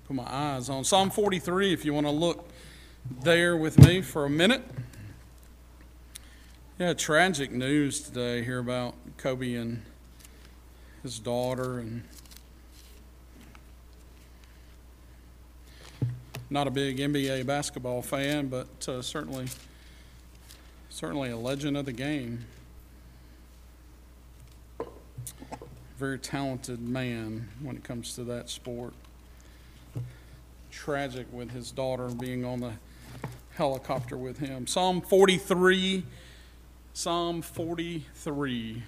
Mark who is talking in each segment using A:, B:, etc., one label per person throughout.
A: put my eyes on. Psalm 43, if you want to look there with me for a minute. Yeah, tragic news today here about Kobe and his daughter. And not a big NBA basketball fan, but certainly a legend of the game. Very talented man when it comes to that sport. Tragic with his daughter being on the helicopter with him. Psalm 43. Psalm 43.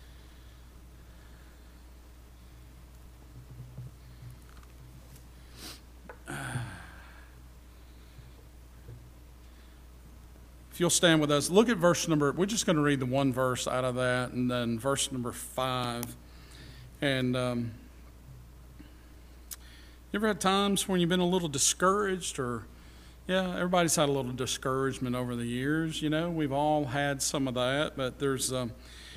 A: If you'll stand with us, look at verse number, we're just going to read the one verse out of that, and then verse number 5. And you ever had times when you've been a little discouraged, or everybody's had a little discouragement over the years. You know, we've all had some of that, but there's a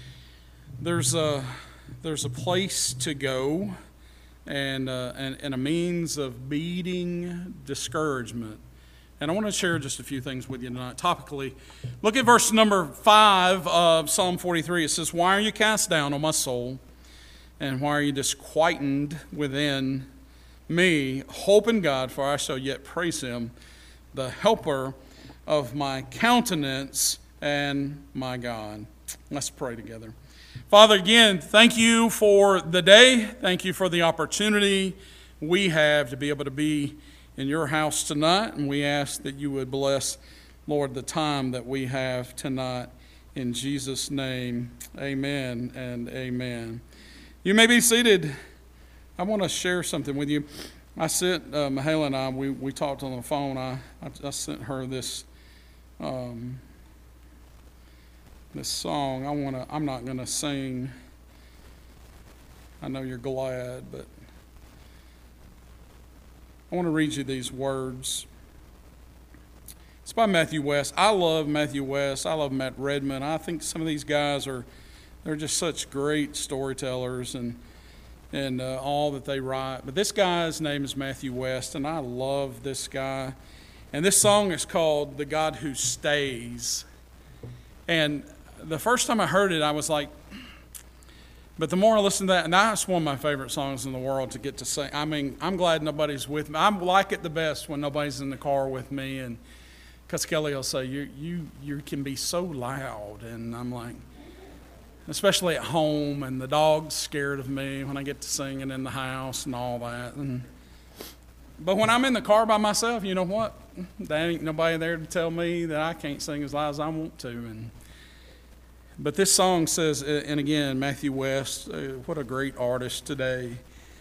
A: place to go, and a means of beating discouragement. And I want to share just a few things with you tonight. Topically, look at verse number 5 of Psalm 43. It says, "Why are you cast down, O my soul? And why are you disquieted within me? Hope in God, for I shall yet praise him, the helper of my countenance and my God." Let's pray together. Father, again, thank you for the day. Thank you for the opportunity we have to be able to be in your house tonight. And we ask that you would bless, Lord, the time that we have tonight. In Jesus' name, amen and amen. You may be seated. I want to share something with you. I sent Mahala and I. We talked on the phone. I sent her this song. I'm not gonna sing. I know you're glad, but I want to read you these words. It's by Matthew West. I love Matthew West. I love Matt Redman. I think some of these guys they're just such great storytellers and all that they write. But this guy's name is Matthew West, and I love this guy. And this song is called "The God Who Stays." And the first time I heard it, I was like, but the more I listen to that, and that's one of my favorite songs in the world to get to sing. I mean, I'm glad nobody's with me. I like it the best when nobody's in the car with me, and because Kelly will say, you can be so loud, and I'm like, especially at home, and the dog's scared of me when I get to singing in the house and all that. But when I'm in the car by myself, you know what? There ain't nobody there to tell me that I can't sing as loud as I want to. But this song says, and again, Matthew West, what a great artist today.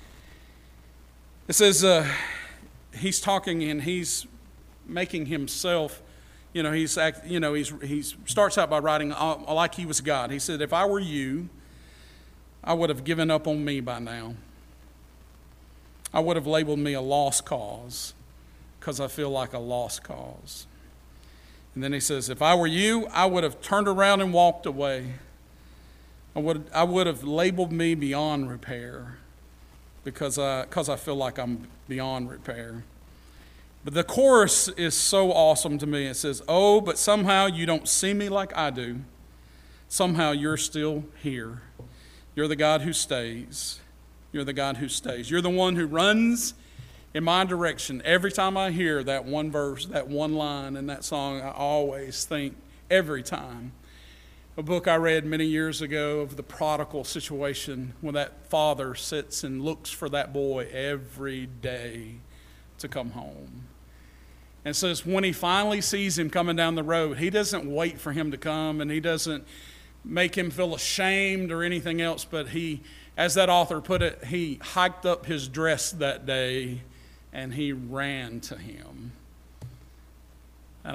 A: It says he's talking and he's making himself. He starts out by writing like he was God. He said, "If I were you, I would have given up on me by now. I would have labeled me a lost cause because I feel like a lost cause." And then he says, "If I were you, I would have turned around and walked away. I would have labeled me beyond repair because I feel like I'm beyond repair." But the chorus is so awesome to me. It says, "Oh, but somehow you don't see me like I do. Somehow you're still here. You're the God who stays. You're the God who stays. You're the one who runs in my direction." Every time I hear that one verse, that one line in that song, I always think, every time, a book I read many years ago of the prodigal situation when that father sits and looks for that boy every day to come home. And says when he finally sees him coming down the road, he doesn't wait for him to come, and he doesn't make him feel ashamed or anything else, but he, as that author put it, he hiked up his dress that day and he ran to him. And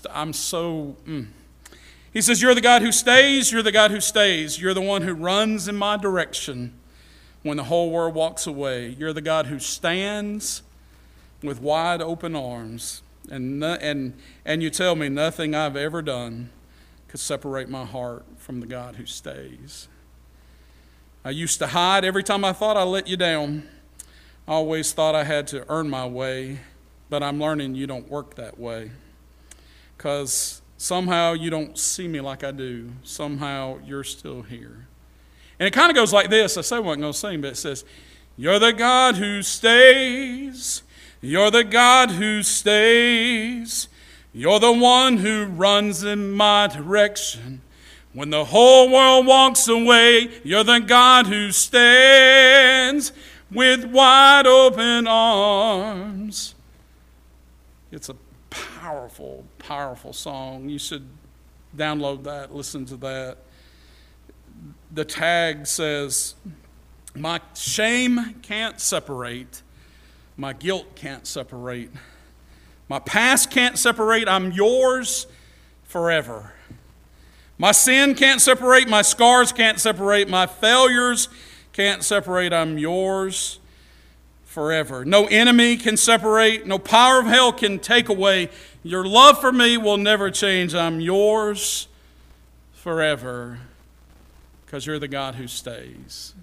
A: he says, "You're the God who stays, you're the God who stays. You're the one who runs in my direction when the whole world walks away. You're the God who stands with wide open arms. And you tell me nothing I've ever done could separate my heart from the God who stays. I used to hide every time I thought I let you down. I always thought I had to earn my way, but I'm learning you don't work that way. Because somehow you don't see me like I do. Somehow you're still here. And it kind of goes like this. I said I wasn't going to sing, but it says, you're the God who stays. You're the God who stays. You're the one who runs in my direction. When the whole world walks away, you're the God who stands with wide open arms. It's a powerful, powerful song. You should download that, listen to that. The tag says, my shame can't separate. My guilt can't separate. My past can't separate. I'm yours forever. My sin can't separate. My scars can't separate. My failures can't separate. I'm yours forever. No enemy can separate. No power of hell can take away. Your love for me will never change. I'm yours forever because you're the God who stays.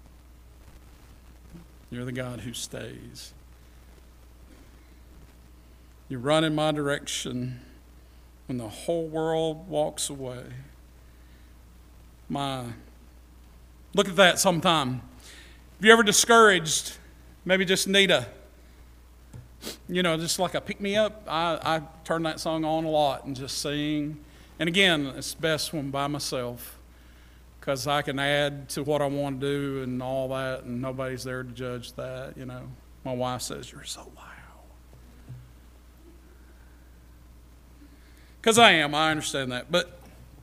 A: You're the God who stays. You run in my direction when the whole world walks away. Look at that sometime. Have you ever discouraged? Maybe just need just like a pick-me-up. I turn that song on a lot and just sing. And again, it's best when by myself because I can add to what I want to do and all that, and nobody's there to judge that, My wife says, you're so loud. Because I am, I understand that. But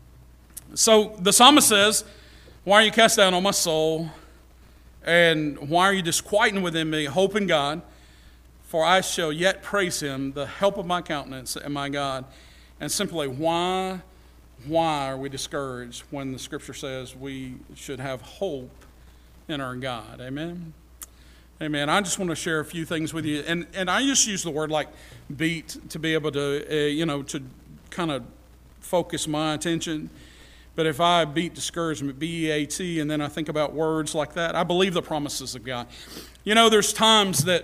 A: so the psalmist says, why are you cast down, O my soul? And why are you disquieted within me? Hope in God, for I shall yet praise him, the help of my countenance and my God. And simply, why are we discouraged when the Scripture says we should have hope in our God? Amen? Amen. I just want to share a few things with you. And I just use the word like beat to be able to, to kind of focus my attention. But if I beat discouragement, B-E-A-T, and then I think about words like that, I believe the promises of God. There's times that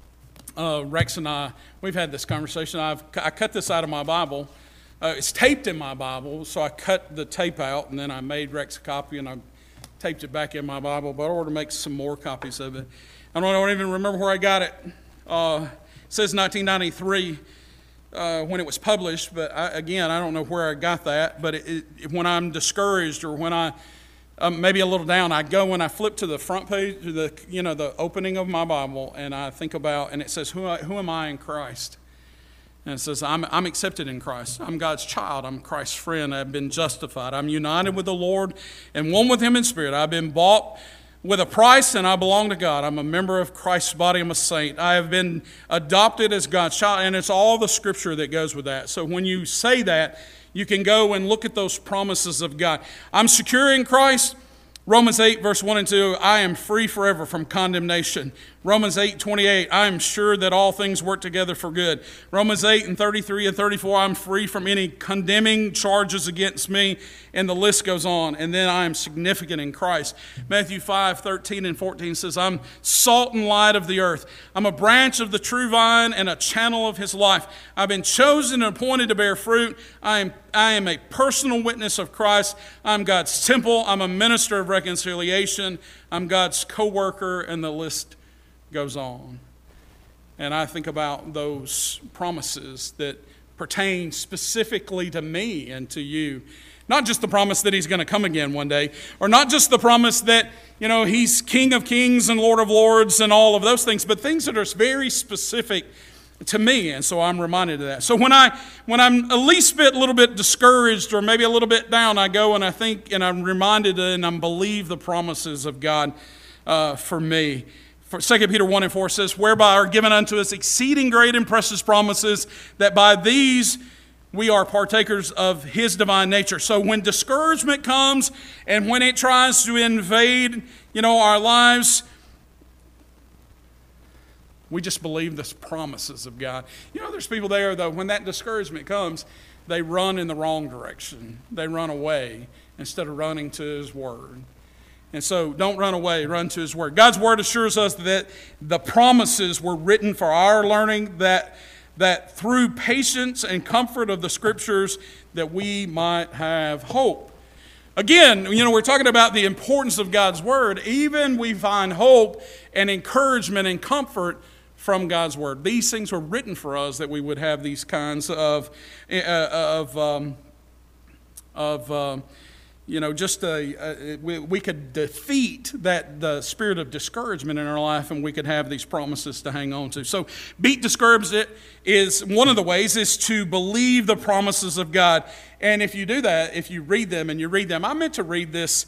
A: Rex and I, we've had this conversation. I cut this out of my Bible. It's taped in my Bible, so I cut the tape out, and then I made Rex a copy, and I taped it back in my Bible, but I ordered to make some more copies of it. I don't even remember where I got it. It says 1993. When it was published, but I don't know where I got that. But when I'm discouraged or when I maybe a little down, I go and I flip to the front page, the opening of my Bible, and I think about, and it says, "Who am I in Christ?" And it says, "I'm accepted in Christ. I'm God's child. I'm Christ's friend. I've been justified. I'm united with the Lord and one with Him in spirit. I've been bought with a price, and I belong to God. I'm a member of Christ's body. I'm a saint. I have been adopted as God's child," and it's all the Scripture that goes with that. So when you say that, you can go and look at those promises of God. I'm secure in Christ. Romans 8, verse 1 and 2, I am free forever from condemnation. Romans 8:28, I am sure that all things work together for good. Romans 8 and 33 and 34, I'm free from any condemning charges against me, and the list goes on. And then I am significant in Christ. Matthew 5:13 and 14 says, I'm salt and light of the earth. I'm a branch of the true vine and a channel of His life. I've been chosen and appointed to bear fruit. I am a personal witness of Christ. I'm God's temple. I'm a minister of reconciliation. I'm God's co-worker, and the list goes on. And I think about those promises that pertain specifically to me and to you. Not just the promise that He's going to come again one day, or not just the promise that, He's King of Kings and Lord of Lords and all of those things, but things that are very specific to me. And so I'm reminded of that. So when I'm at least a little bit discouraged or maybe a little bit down, I go and I think and I'm reminded and I believe the promises of God for me. For 2 Peter 1 and 4 says, whereby are given unto us exceeding great and precious promises, that by these we are partakers of His divine nature. So when discouragement comes and when it tries to invade, our lives, we just believe the promises of God. There's people there, though, when that discouragement comes, they run in the wrong direction. They run away instead of running to His Word. And so don't run away, run to his word. God's word assures us that the promises were written for our learning, that through patience and comfort of the scriptures that we might have hope. Again, we're talking about the importance of God's word. Even we find hope and encouragement and comfort from God's word. These things were written for us that we would have these kinds of we could defeat the spirit of discouragement in our life, and we could have these promises to hang on to. So beat discouragement is one of the ways is to believe the promises of God. And if you do that, if you read them, I meant to read this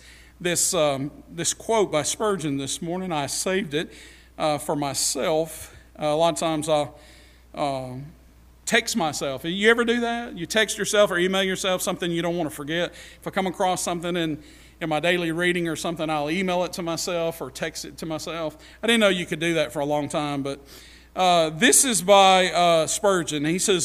A: quote by Spurgeon this morning. I saved it for myself. A lot of times I'll text myself. You ever do that? You text yourself or email yourself something you don't want to forget. If I come across something in my daily reading or something, I'll email it to myself or text it to myself. I didn't know you could do that for a long time, but this is by Spurgeon. He says,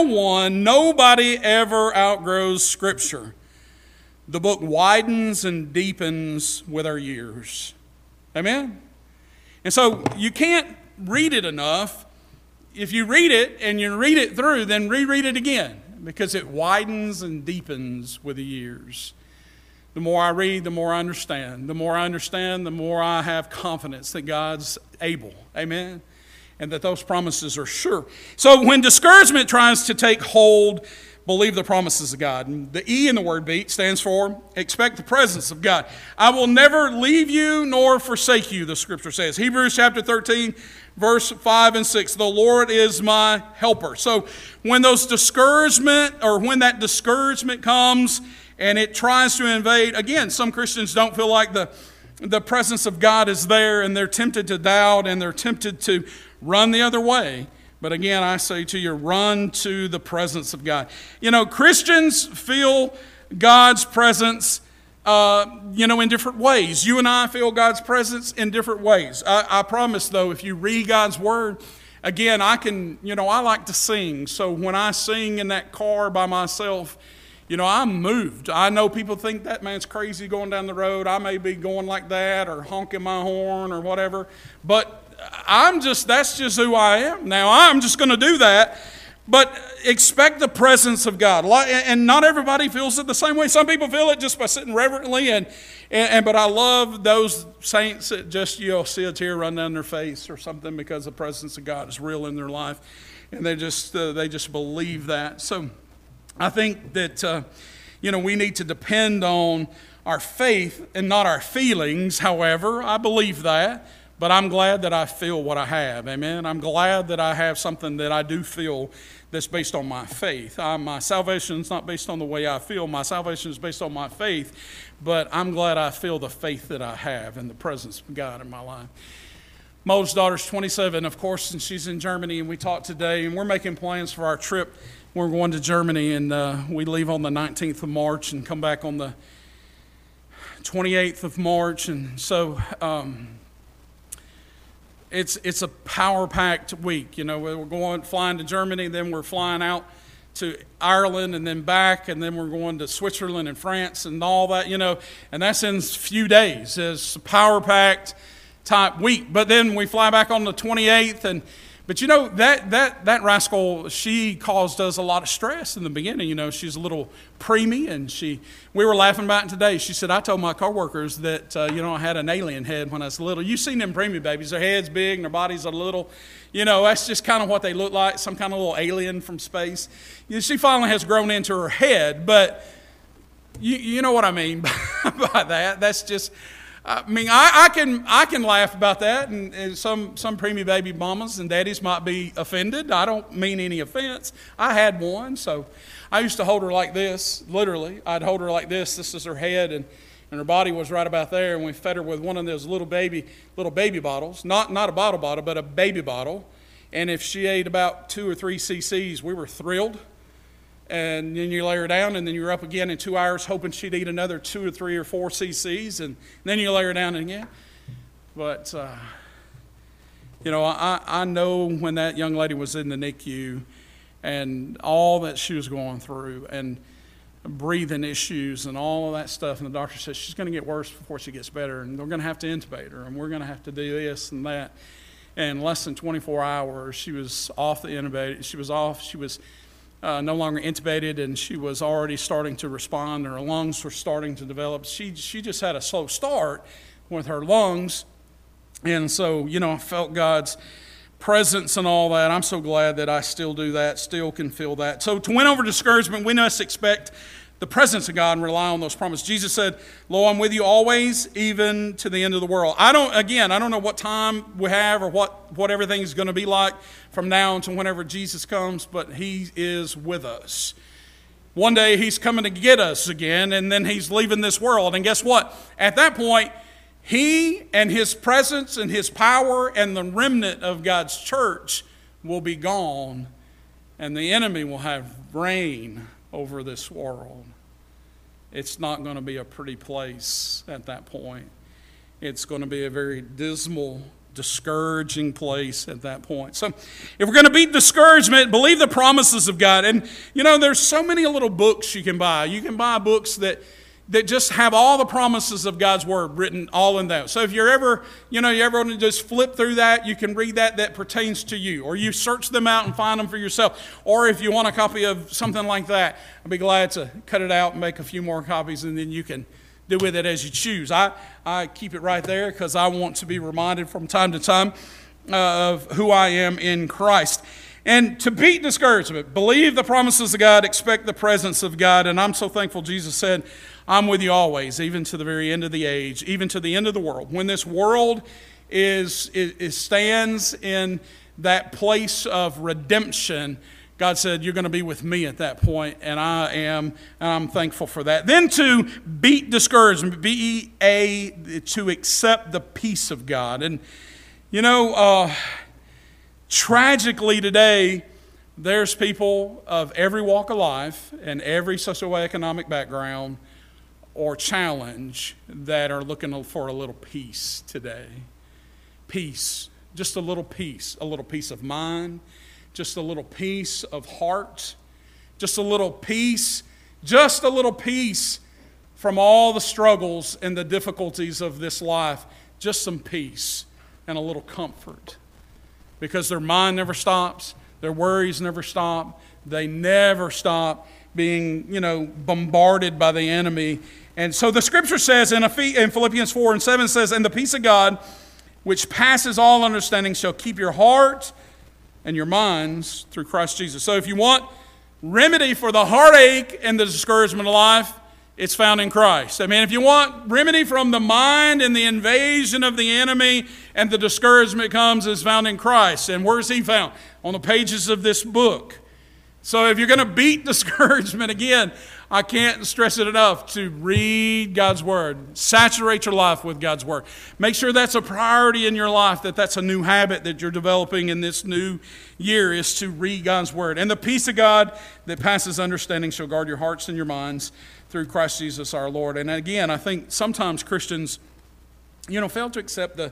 A: nobody ever outgrows Scripture. The book widens and deepens with our years. Amen? And so you can't read it enough. If you read it and you read it through, then reread it again, because it widens and deepens with the years. The more I read, the more I understand. The more I understand, the more I have confidence that God's able. Amen? And that those promises are sure. So when discouragement tries to take hold, believe the promises of God. And the E in the word beat stands for expect the presence of God. I will never leave you nor forsake you, the scripture says. Hebrews chapter 13, verse 5 and 6. The Lord is my helper. So when that discouragement comes and it tries to invade, again, some Christians don't feel like the presence of God is there, and they're tempted to doubt and they're tempted to run the other way. But again, I say to you, run to the presence of God. Christians feel God's presence, in different ways. You and I feel God's presence in different ways. I promise, though, if you read God's word, again, I like to sing. So when I sing in that car by myself, I'm moved. I know people think that man's crazy going down the road. I may be going like that or honking my horn or whatever. But that's just who I am. Now, I'm just going to do that. But expect the presence of God. And not everybody feels it the same way. Some people feel it just by sitting reverently. But I love those saints that just, see a tear run down their face or something because the presence of God is real in their life. And they just believe that. So I think that, we need to depend on our faith and not our feelings. However, I believe that. But I'm glad that I feel what I have. Amen. I'm glad that I have something that I do feel that's based on my faith. My salvation is not based on the way I feel. My salvation is based on my faith. But I'm glad I feel the faith that I have in the presence of God in my life. My oldest daughter's 27, of course, and she's in Germany. And we talked today, and we're making plans for our trip. We're going to Germany, and we leave on the 19th of March and come back on the 28th of March. And so it's a power-packed week. We're flying to Germany, then we're flying out to Ireland and then back, and then we're going to Switzerland and France and all that, and that's in a few days. It's a power-packed type week. But then we fly back on the 28th, but that rascal, she caused us a lot of stress in the beginning. She's a little preemie, and we were laughing about it today. She said, I told my coworkers that, I had an alien head when I was little. You've seen them preemie babies. Their head's big and their bodies are little. That's just kind of what they look like, some kind of little alien from space. She finally has grown into her head, but you know what I mean by that. That's just... I can laugh about that, and some preemie baby mamas and daddies might be offended. I don't mean any offense. I had one, so I used to hold her like this, literally. I'd hold her like this. This is her head, and her body was right about there, and we fed her with one of those little baby bottles, not a bottle, but a baby bottle. And if she ate about 2 or 3 cc's, we were thrilled. And then you lay her down, and then you're up again in 2 hours hoping she'd eat another 2 or 3 or 4 cc's, and then you lay her down again. But, I know when that young lady was in the NICU and all that she was going through. And breathing issues and all of that stuff. And the doctor says she's going to get worse before she gets better, and they're going to have to intubate her, and we're going to have to do this and that. And in less than 24 hours, she was off the intubated. She was off. She was no longer intubated, and she was already starting to respond. Her lungs were starting to develop. She just had a slow start with her lungs. And so, I felt God's presence and all that. I'm so glad that I still do that, still can feel that. So to win over discouragement, we must expect the presence of God and rely on those promises. Jesus said, "Lo, I'm with you always, even to the end of the world." I don't know what time we have or what everything's going to be like from now until whenever Jesus comes, but He is with us. One day He's coming to get us again, and then He's leaving this world. And guess what? At that point, He and His presence and His power and the remnant of God's church will be gone, and the enemy will have reign over this world. It's not going to be a pretty place at that point. It's going to be a very dismal, discouraging place at that point. So if we're going to beat discouragement, believe the promises of God. And there's so many little books you can buy. You can buy books that just have all the promises of God's Word written all in those. So if you're ever, you ever want to just flip through that, you can read that pertains to you. Or you search them out and find them for yourself. Or if you want a copy of something like that, I'd be glad to cut it out and make a few more copies, and then you can do with it as you choose. I keep it right there because I want to be reminded from time to time of who I am in Christ. And to beat discouragement, believe the promises of God, expect the presence of God. And I'm so thankful Jesus said, "I'm with you always, even to the very end of the age, even to the end of the world." When this world stands in that place of redemption, God said, "You're going to be with me at that point," and I'm thankful for that. Then to beat discouragement, to accept the peace of God. And tragically today, there's people of every walk of life and every socioeconomic background or challenge that are looking for a little peace today. Peace, just a little peace of mind, just a little peace of heart, just a little peace from all the struggles and the difficulties of this life, just some peace and a little comfort. Because their mind never stops, their worries never stop, they never stop being, bombarded by the enemy. And so the scripture says in Philippians 4:7 says, "And the peace of God, which passes all understanding, shall keep your heart and your minds through Christ Jesus." So if you want remedy for the heartache and the discouragement of life, it's found in Christ. If you want remedy from the mind and the invasion of the enemy and the discouragement comes, is found in Christ. And where is He found? On the pages of this book. So if you're going to beat discouragement, again, I can't stress it enough, to read God's Word. Saturate your life with God's Word. Make sure that's a priority in your life, that's a new habit that you're developing in this new year, is to read God's Word. And the peace of God that passes understanding shall guard your hearts and your minds through Christ Jesus our Lord. And again, I think sometimes Christians, fail to accept the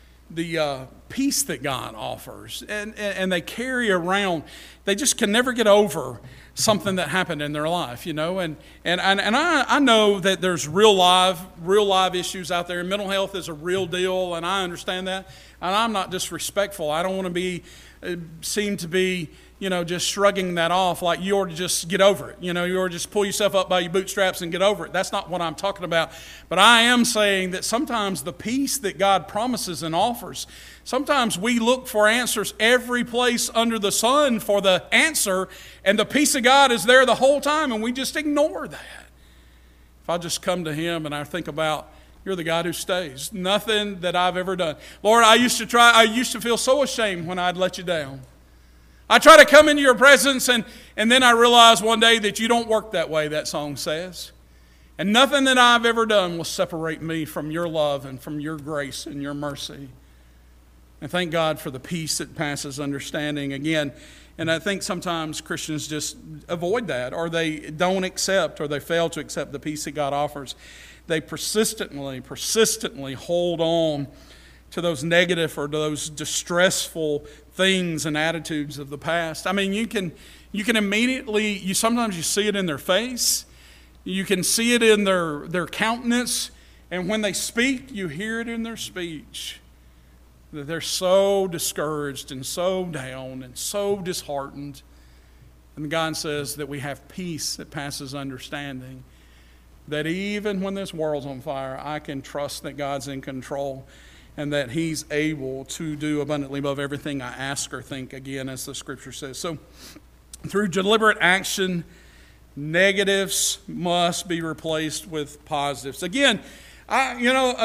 A: peace that God offers. And they carry around, they just can never get over something that happened in their life, And I know that there's real live issues out there. Mental health is a real deal, and I understand that. And I'm not disrespectful. I don't want to seem to be just shrugging that off like you ought to just get over it. You ought to just pull yourself up by your bootstraps and get over it. That's not what I'm talking about. But I am saying that sometimes the peace that God promises and offers, sometimes we look for answers every place under the sun for the answer, and the peace of God is there the whole time, and we just ignore that. If I just come to Him and I think about, you're the God who stays. Nothing that I've ever done. Lord, I used to feel so ashamed when I'd let you down. I try to come into your presence, and then I realize one day that you don't work that way, that song says. And nothing that I've ever done will separate me from your love and from your grace and your mercy. And thank God for the peace that passes understanding again. And I think sometimes Christians just avoid that, or they don't accept, or they fail to accept the peace that God offers. They persistently hold on to those negative or those distressful things and attitudes of the past. You can immediately, sometimes you see it in their face, You can see it in their countenance, and when they speak, you hear it in their speech. That they're so discouraged and so down and so disheartened. And God says that we have peace that passes understanding. That even when this world's on fire, I can trust that God's in control and that He's able to do abundantly above everything I ask or think, again, as the Scripture says. So, through deliberate action, negatives must be replaced with positives. Again, I'm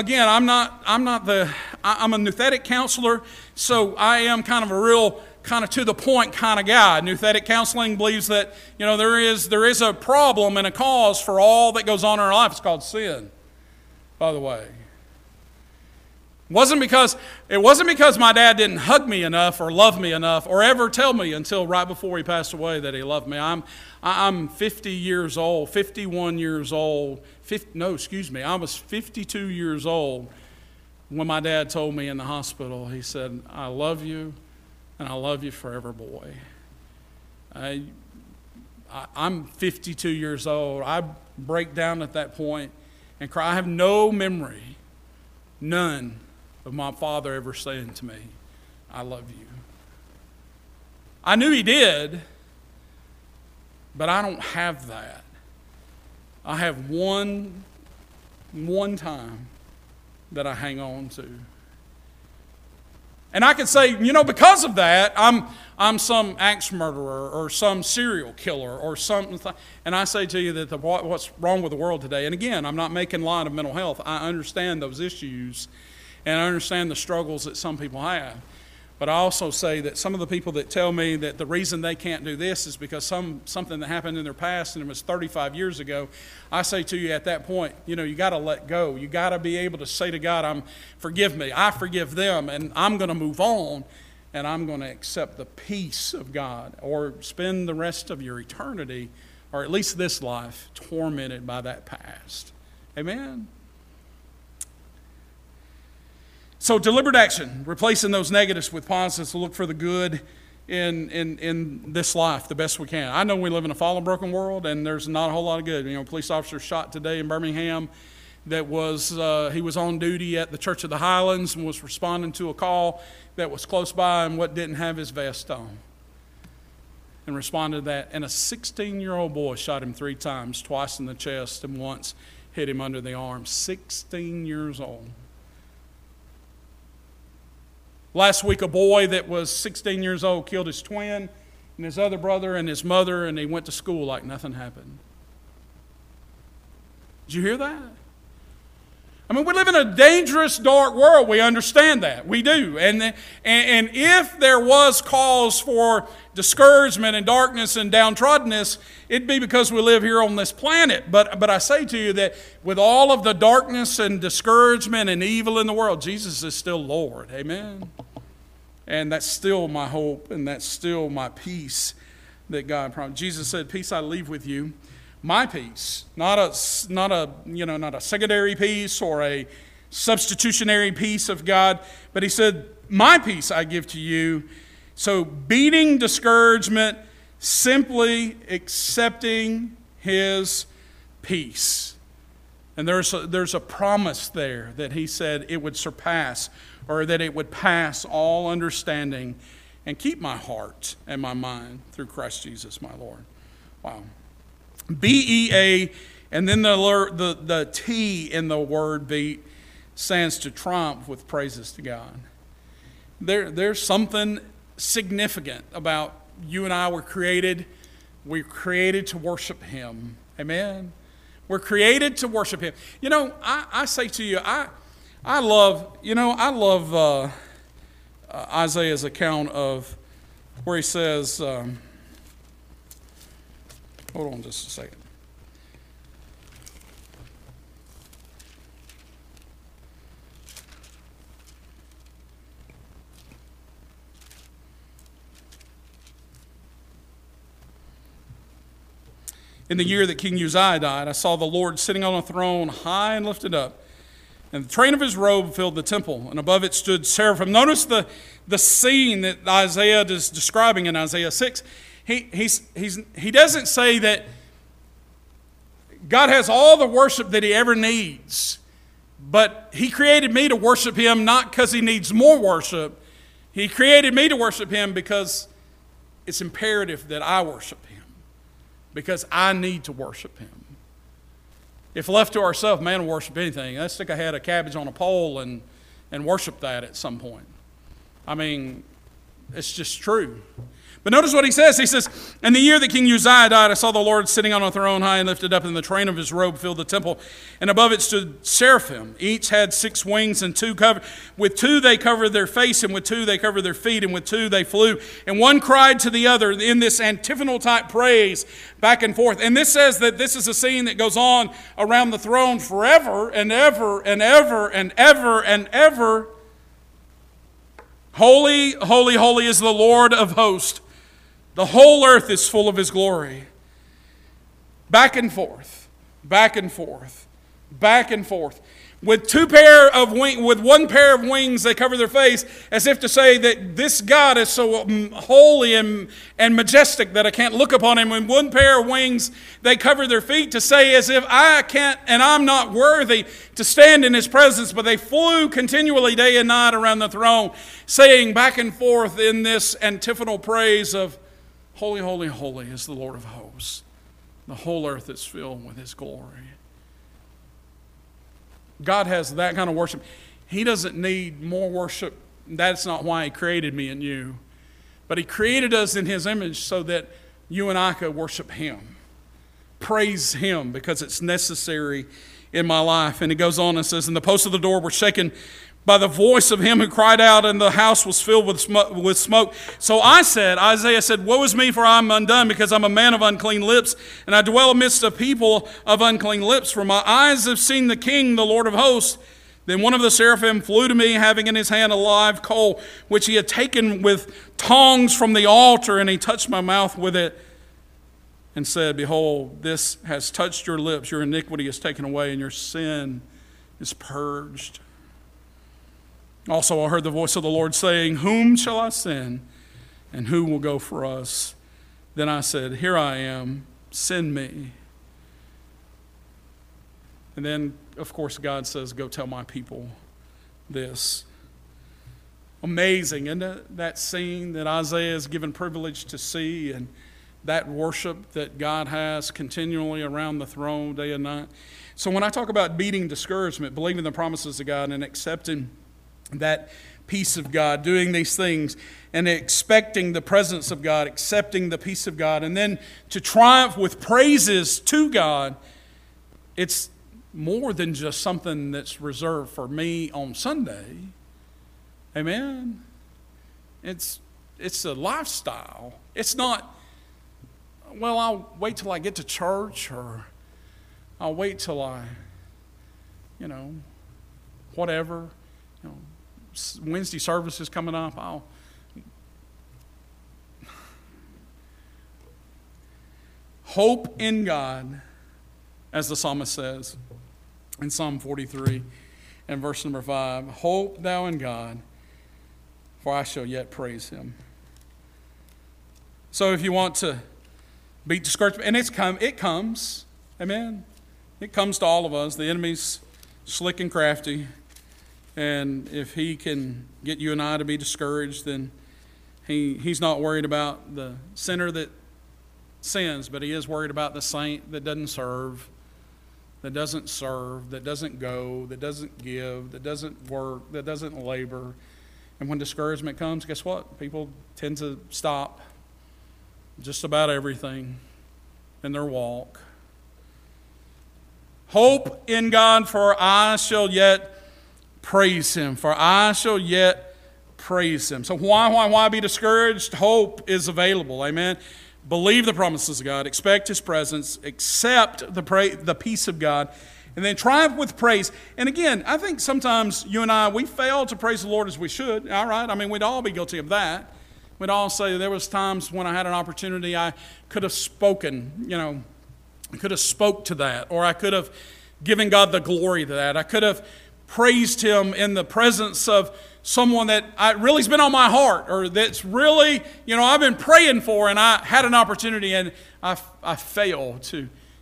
A: a nouthetic counselor, so I am kind of a real kind of to the point kind of guy. Nouthetic counseling believes that, there is a problem and a cause for all that goes on in our life. It's called sin, by the way. It wasn't because my dad didn't hug me enough or love me enough or ever tell me until right before he passed away that he loved me. I'm 50 years old, 51 years old. I was 52 years old when my dad told me in the hospital. He said, "I love you, and I love you forever, boy." I'm 52 years old. I break down at that point and cry. I have no memory, none, of my father ever saying to me, "I love you." I knew he did, but I don't have that. I have one time that I hang on to. And I could say, because of that, I'm some axe murderer or some serial killer or something. And I say to you that what's wrong with the world today, and again, I'm not making light of mental health. I understand those issues, and I understand the struggles that some people have. But I also say that some of the people that tell me that the reason they can't do this is because something that happened in their past and it was 35 years ago, I say to you at that point, you got to let go. You got to be able to say to God, forgive me, I forgive them, and I'm going to move on, and I'm going to accept the peace of God, or spend the rest of your eternity, or at least this life, tormented by that past. Amen? So deliberate action, replacing those negatives with positives to look for the good in this life the best we can. I know we live in a fallen, broken world, and there's not a whole lot of good. A police officer shot today in Birmingham that was he was on duty at the Church of the Highlands and was responding to a call that was close by and didn't have his vest on. And responded to that. And a 16-year-old boy shot him 3 times, twice in the chest and once hit him under the arm. 16 years old. Last week, a boy that was 16 years old killed his twin and his other brother and his mother, and he went to school like nothing happened. Did you hear that? We live in a dangerous, dark world. We understand that. We do. And if there was cause for discouragement and darkness and downtroddenness, it'd be because we live here on this planet. But I say to you that with all of the darkness and discouragement and evil in the world, Jesus is still Lord. Amen? And that's still my hope, and that's still my peace that God promised. Jesus said, "Peace I leave with you. My peace," not a secondary peace or a substitutionary peace of God, but He said, "My peace I give to you." So beating discouragement, simply accepting His peace. And there's a promise there that He said it would surpass, or that it would pass all understanding, and keep my heart and my mind through Christ Jesus my Lord. Wow. BEA, and then the T in the word beat stands to triumph with praises to God. There's something significant about you and I. We're created to worship Him. Amen? We're created to worship Him. I say to you, I love Isaiah's account of where he says, hold on just a second. In the year that King Uzziah died, I saw the Lord sitting on a throne high and lifted up, and the train of His robe filled the temple, and above it stood seraphim. Notice the scene that Isaiah is describing in Isaiah 6. He doesn't say that God has all the worship that He ever needs. But He created me to worship Him not because He needs more worship. He created me to worship Him because it's imperative that I worship Him. Because I need to worship Him. If left to ourselves, man will worship anything. Let's stick a head of cabbage on a pole and worship that at some point. I mean, it's just true. But notice what he says. He says, in the year that King Uzziah died, I saw the Lord sitting on a throne high and lifted up, and the train of his robe filled the temple. And above it stood seraphim. Each had 6 wings, and with 2 they covered their face, and with 2 they covered their feet, and with 2 they flew. And one cried to the other in this antiphonal type praise back and forth. And this says that this is a scene that goes on around the throne forever and ever and ever and ever and ever. Holy, holy, holy is the Lord of hosts. The whole earth is full of His glory. Back and forth, back and forth, back and forth. With one pair of wings, they cover their face, as if to say that this God is so holy and majestic that I can't look upon Him. With one pair of wings, they cover their feet to say as if I can't and I'm not worthy to stand in His presence. But they flew continually day and night around the throne, saying back and forth in this antiphonal praise of, holy, holy, holy is the Lord of hosts. The whole earth is filled with His glory. God has that kind of worship. He doesn't need more worship. That's not why He created me and you. But He created us in His image so that you and I could worship Him. Praise Him because it's necessary in my life. And it goes on and says, and the posts of the door were shaken by the voice of him who cried out, and the house was filled with smoke. So Isaiah said, woe is me, for I am undone, because I'm a man of unclean lips, and I dwell amidst a people of unclean lips. For my eyes have seen the King, the Lord of hosts. Then one of the seraphim flew to me, having in his hand a live coal, which he had taken with tongs from the altar, and he touched my mouth with it, and said, behold, this has touched your lips, your iniquity is taken away, and your sin is purged. Also I heard the voice of the Lord saying, whom shall I send, and who will go for us? Then I said, here I am, send me. And then, of course, God says, go tell my people this. Amazing, isn't it? That scene that Isaiah is given privilege to see, and that worship that God has continually around the throne day and night. So when I talk about beating discouragement, believing the promises of God and accepting that peace of God, doing these things and expecting the presence of God, accepting the peace of God, and then to triumph with praises to God, it's more than just something that's reserved for me on Sunday. Amen? It's a lifestyle. It's not, well, I'll wait till I get to church, or I'll wait till I, whatever. Wednesday service is coming up. Hope in God, as the psalmist says in Psalm 43 and verse number 5. Hope thou in God, for I shall yet praise Him. So if you want to beat discouragement, and it comes, amen. It comes to all of us. The enemy's slick and crafty. And if he can get you and I to be discouraged, then he's not worried about the sinner that sins, but he is worried about the saint that doesn't serve, that doesn't go, that doesn't give, that doesn't work, that doesn't labor. And when discouragement comes, guess what? People tend to stop just about everything in their walk. Hope in God, for I shall yet praise Him, for I shall yet praise Him. So why be discouraged? Hope is available, amen. Believe the promises of God, expect His presence, accept the peace of God, and then triumph with praise. And again, I think sometimes you and I, we fail to praise the Lord as we should, all right? I mean, we'd all be guilty of that. We'd all say there was times when I had an opportunity I could have spoken, I could have spoke to that, or I could have given God the glory to that. I could have praised Him in the presence of someone that really's been on my heart, or that's really, I've been praying for, and I had an opportunity, and I failed to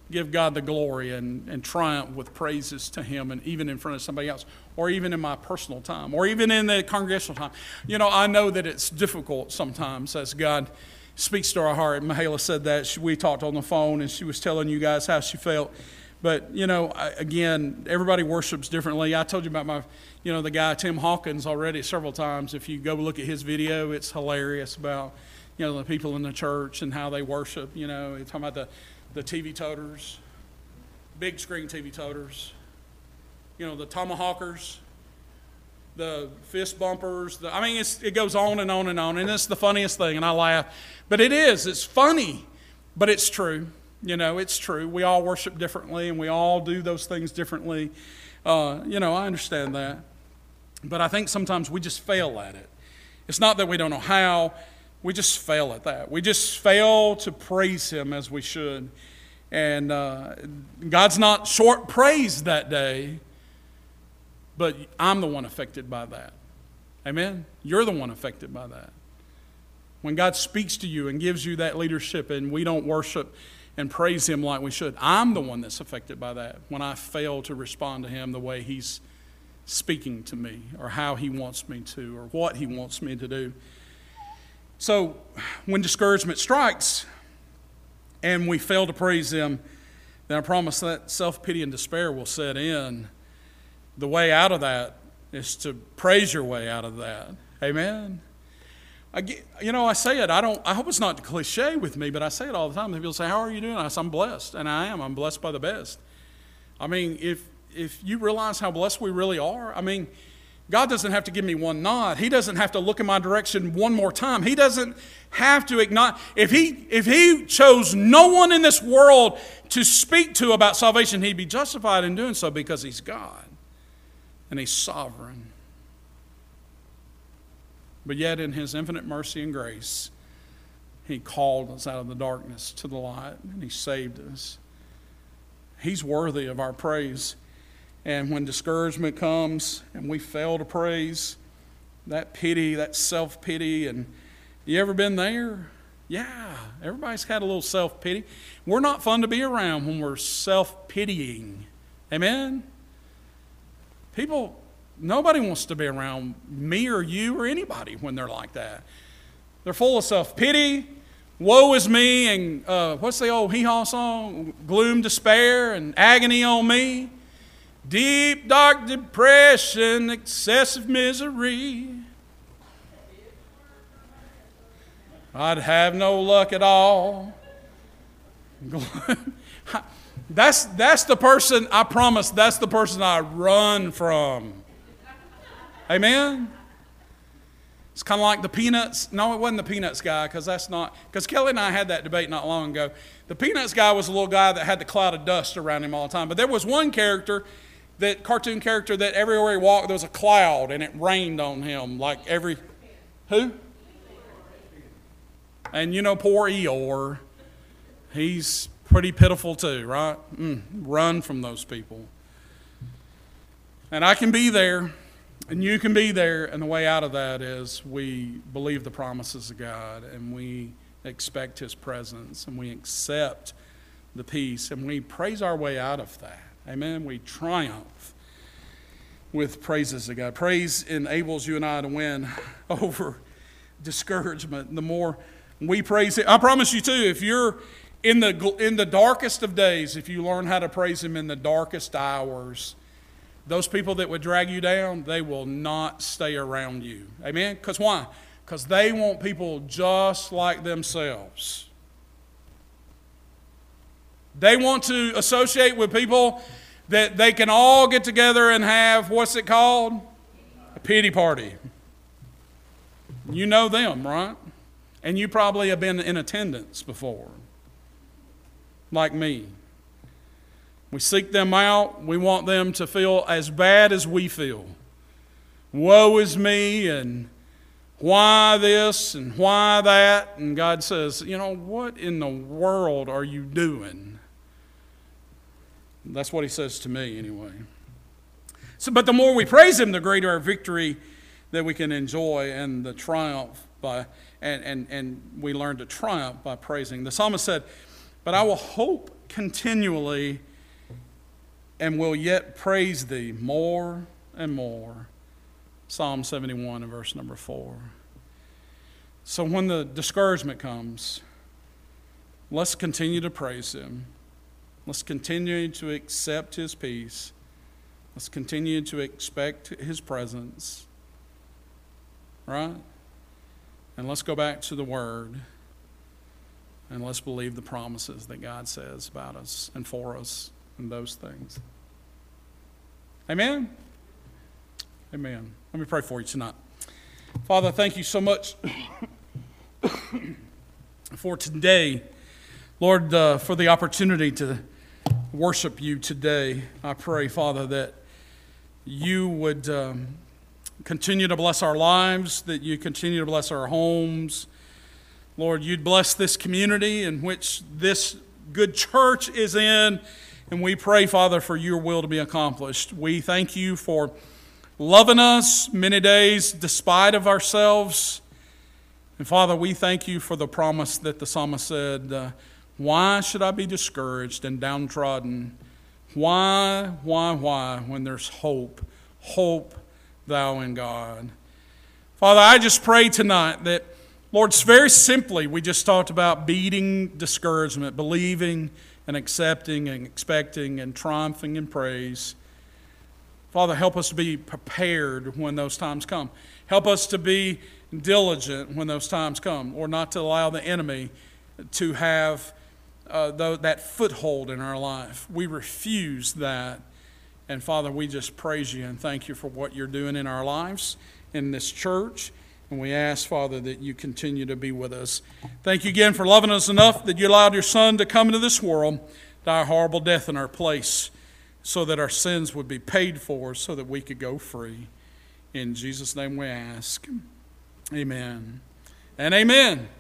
A: give God the glory and triumph with praises to Him, and even in front of somebody else, or even in my personal time, or even in the congregational time. You know, I know that it's difficult sometimes as God speaks to our heart. Mahala said that. We talked on the phone, and she was telling you guys how she felt. But, you know, again, everybody worships differently. I told you about the guy Tim Hawkins already several times. If you go look at his video, it's hilarious about, the people in the church and how they worship. You're talking about the TV toters, big screen TV toters, the tomahawkers, the fist bumpers. It goes on and on and on. And it's the funniest thing, and I laugh. But it's funny, but it's true. It's true. We all worship differently, and we all do those things differently. I understand that. But I think sometimes we just fail at it. It's not that we don't know how. We just fail at that. We just fail to praise Him as we should. And God's not short praised that day, but I'm the one affected by that. Amen? You're the one affected by that. When God speaks to you and gives you that leadership and we don't worship and praise Him like we should, I'm the one that's affected by that when I fail to respond to Him the way He's speaking to me, or how He wants me to, or what He wants me to do. So when discouragement strikes and we fail to praise Him, then I promise that self-pity and despair will set in. The way out of that is to praise your way out of that. Amen? I say it. I hope it's not cliche with me, but I say it all the time. People say, "How are you doing?" I say, "I'm blessed," and I am. I'm blessed by the best. If you realize how blessed we really are, God doesn't have to give me one nod. He doesn't have to look in my direction one more time. He doesn't have to acknowledge. If he chose no one in this world to speak to about salvation, He'd be justified in doing so because He's God and He's sovereign. But yet in His infinite mercy and grace, He called us out of the darkness to the light, and He saved us. He's worthy of our praise. And when discouragement comes and we fail to praise, that pity, that self-pity, and you ever been there? Yeah, everybody's had a little self-pity. We're not fun to be around when we're self-pitying. Amen? Nobody wants to be around me or you or anybody when they're like that. They're full of self-pity, woe is me, and what's the old hee-haw song? Gloom, despair, and agony on me. Deep, dark depression, excessive misery. I'd have no luck at all. That's the person, I promise, that's the person I run from. Amen? It's kind of like the Peanuts. No, it wasn't the Peanuts guy, because Kelly and I had that debate not long ago. The Peanuts guy was a little guy that had the cloud of dust around him all the time. But there was one cartoon character that everywhere he walked, there was a cloud and it rained on him who? And poor Eeyore, he's pretty pitiful too, right? Run from those people. And I can be there, and you can be there, and the way out of that is we believe the promises of God, and we expect His presence, and we accept the peace, and we praise our way out of that. Amen? We triumph with praises of God. Praise enables you and I to win over discouragement. The more we praise Him, I promise you too, if you're in the darkest of days, if you learn how to praise Him in the darkest hours, those people that would drag you down, they will not stay around you. Amen? Because why? Because they want people just like themselves. They want to associate with people that they can all get together and have, what's it called? A pity party. You know them, right? And you probably have been in attendance before, like me. We seek them out. We want them to feel as bad as we feel. Woe is me, and why this and why that? And God says, what in the world are you doing? That's what He says to me anyway. But the more we praise Him, the greater our victory that we can enjoy, and the triumph and we learn to triumph by praising. The psalmist said, but I will hope continually and will yet praise thee more and more. Psalm 71 and verse number 4. So when the discouragement comes, let's continue to praise him. Let's continue to accept his peace. Let's continue to expect his presence. Right? And let's go back to the Word. And let's believe the promises that God says about us and for us and those things. Amen? Amen. Let me pray for you tonight. Father, thank you so much for today. Lord, for the opportunity to worship you today. I pray, Father, that you would continue to bless our lives, that you continue to bless our homes. Lord, you'd bless this community in which this good church is in, and we pray, Father, for your will to be accomplished. We thank you for loving us many days despite of ourselves. And Father, we thank you for the promise that the psalmist said, why should I be discouraged and downtrodden? Why, when there's hope? Hope thou in God. Father, I just pray tonight that, Lord, very simply, we just talked about beating discouragement, believing and accepting and expecting and triumphing in praise. Father, help us to be prepared when those times come. Help us to be diligent when those times come, or not to allow the enemy to have that foothold in our life. We refuse that. And Father, we just praise you and thank you for what you're doing in our lives, in this church. And we ask, Father, that you continue to be with us. Thank you again for loving us enough that you allowed your Son to come into this world, die a horrible death in our place, so that our sins would be paid for, so that we could go free. In Jesus' name we ask. Amen and amen.